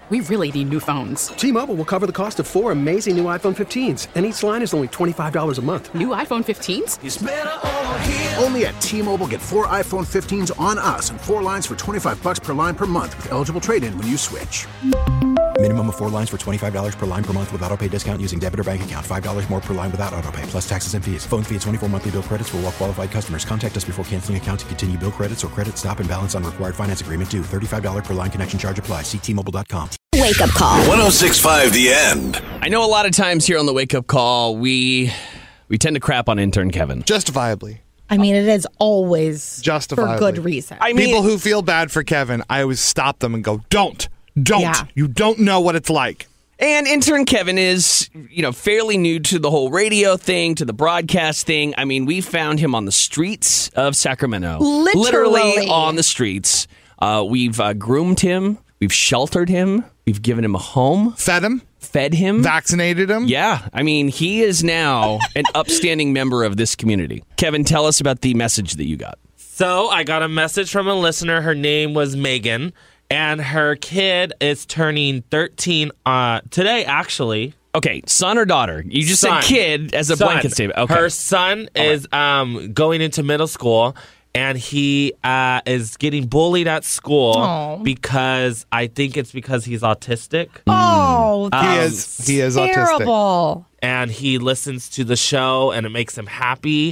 We really need new phones. T-Mobile will cover the cost of 4 amazing new iPhone 15s, and each line is only $25 a month. New iPhone 15s? It's better over here. Only at T-Mobile, get 4 iPhone 15s on us and 4 lines for $25 per line per month with eligible trade-in when you switch. Minimum of 4 lines for $25 per line per month with autopay discount using debit or bank account. $5 more per line without autopay, plus taxes and fees. Phone fee at 24 monthly bill credits for well-qualified customers. Contact us before canceling account to continue bill credits or credit stop and balance on required finance agreement due. $35 per line connection charge applies. See T-Mobile.com. Wake up call. 106.5 The End. I know a lot of times here on the Wake Up Call, we tend to crap on intern Kevin. Justifiably. I mean, it is always Justifiably. for good reason. I mean, people who feel bad for Kevin, I always stop them and go, don't. Yeah. You don't know what it's like. And intern Kevin is, fairly new to the whole radio thing, to the broadcast thing. I mean, we found him on the streets of Sacramento. Literally on the streets. We've groomed him. We've sheltered him. We've given him a home. Fed him. Vaccinated him. Yeah. I mean, he is now an upstanding member of this community. Kevin, tell us about the message that you got. So I got a message from a listener. Her name was Megan, and her kid is turning 13 today, actually. Okay, son or daughter? You just said kid as a blanket statement. Okay. Her son is going into middle school, and he is getting bullied at school because I think it's because he's autistic. Oh, he is terrible. autistic. And he listens to the show, and it makes him happy.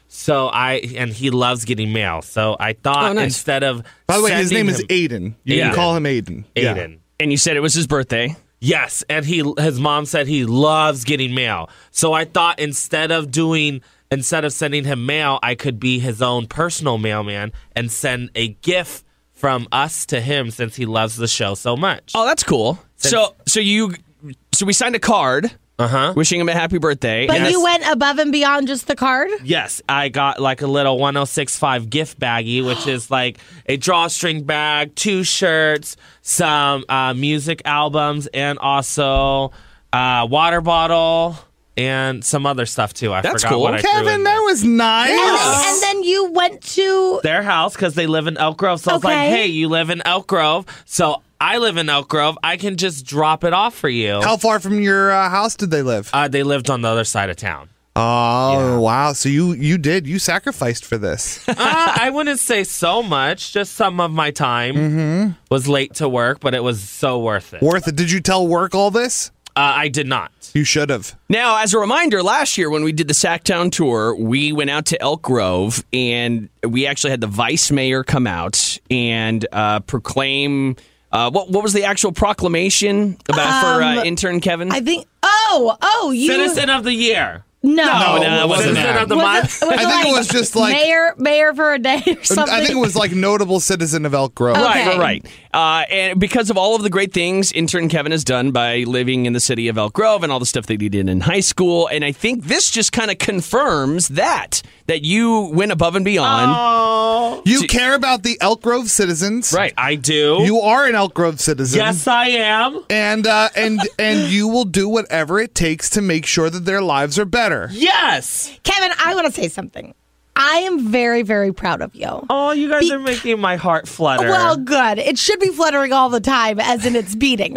And he loves getting mail. So I thought instead of by the way, his name is Aiden. You can call him Aiden. Aiden. Yeah. And you said it was his birthday. Yes, and his mom said he loves getting mail. So I thought instead of sending him mail, I could be his own personal mailman and send a gift from us to him since he loves the show so much. Oh, that's cool. So we signed a card. Wishing him a happy birthday. But you went above and beyond just the card? Yes, I got like a little 106.5 gift baggie, which is like a drawstring bag, 2 shirts, some music albums, and also water bottle and some other stuff too. That's forgot cool. what I threw Kevin, that was nice. And then you went to their house because they live in Elk Grove. So I was like, hey, you live in Elk Grove, so I live in Elk Grove. I can just drop it off for you. How far from your house did they live? They lived on the other side of town. Oh, wow. So you sacrificed for this. I wouldn't say so much. Just some of my time was late to work, but it was so worth it. Worth it. Did you tell work all this? I did not. You should have. Now, as a reminder, last year when we did the Sacktown tour, we went out to Elk Grove, and we actually had the vice mayor come out and proclaim... what was the actual proclamation about for intern Kevin? I think. You Citizen of the Year. No, it wasn't Citizen that. of the month. I think it was just like mayor for a day or something. I think it was like notable citizen of Elk Grove. Okay. Right. And because of all of the great things intern Kevin has done by living in the city of Elk Grove and all the stuff that he did in high school, and I think this just kind of confirms that you went above and beyond. You care about the Elk Grove citizens. Right. I do. You are an Elk Grove citizen. Yes, I am. And you will do whatever it takes to make sure that their lives are better. Yes. Kevin, I want to say something. I am very, very proud of you. Oh, you guys are making my heart flutter. Well, good. It should be fluttering all the time, as in it's beating.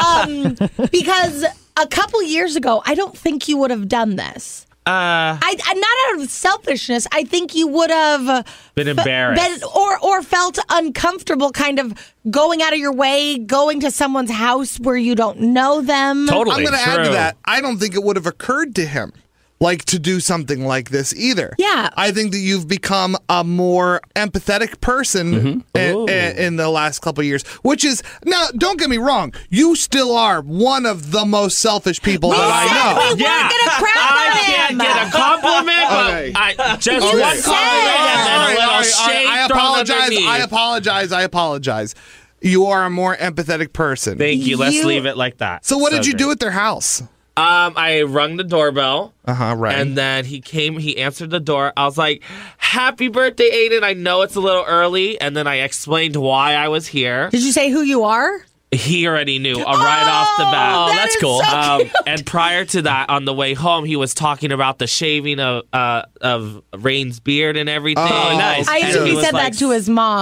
Because a couple years ago, I don't think you would have done this. Not out of selfishness. I think you would have been embarrassed or felt uncomfortable, kind of going out of your way, going to someone's house where you don't know them. Totally. I'm going to add to that. I don't think it would have occurred to him to do something like this either. Yeah. I think that you've become a more empathetic person in the last couple of years, which is, now, don't get me wrong, you still are one of the most selfish people that I know. We weren't going to crap on him. I can't get a compliment, but just one compliment and then a little shade thrown I apologize. You are a more empathetic person. Thank you. Let's leave it like that. So what did you do at their house? I rung the doorbell. Right. And then he came, he answered the door. I was like, happy birthday, Aiden. I know it's a little early. And then I explained why I was here. Did you say who you are? He already knew right off the bat. Oh, that's cool. So and prior to that, on the way home, he was talking about the shaving of Rain's beard and everything. Oh, nice. I assume he said that to his mom.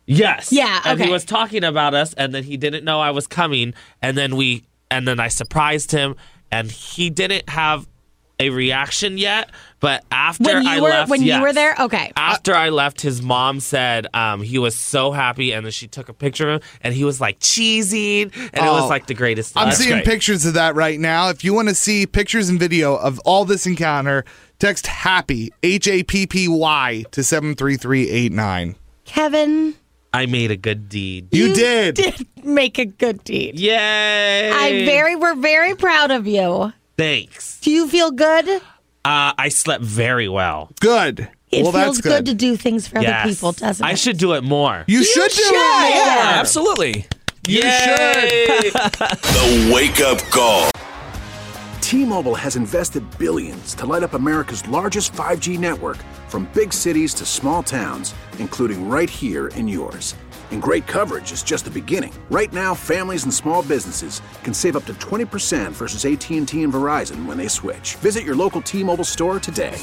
Yes. Yeah, And he okay. was talking about us, and then he didn't know I was coming, and then I surprised him, and he didn't have a reaction yet. But after I left, you were there, okay. After I left, his mom said he was so happy, and then she took a picture of him, and he was like cheesing, and it was like the greatest. I'm That's seeing great. pictures of that right now. If you want to see pictures and video of all this encounter, text HAPPY, HAPPY to 73389. Kevin, I made a good deed. You did. make a good deed. Yay! We're very proud of you. Thanks. Do you feel good? I slept very well. Good. It well, feels that's good to do things for other people, doesn't it? I should do it more. You should do it more. Yeah, absolutely. You should. The Wake Up Call. T-Mobile has invested billions to light up America's largest 5G network, from big cities to small towns, including right here in yours. And great coverage is just the beginning. Right now, families and small businesses can save up to 20% versus AT&T and Verizon when they switch. Visit your local T-Mobile store today.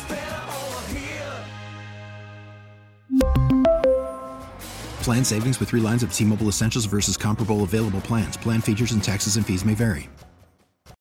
Plan savings with 3 lines of T-Mobile Essentials versus comparable available plans. Plan features and taxes and fees may vary.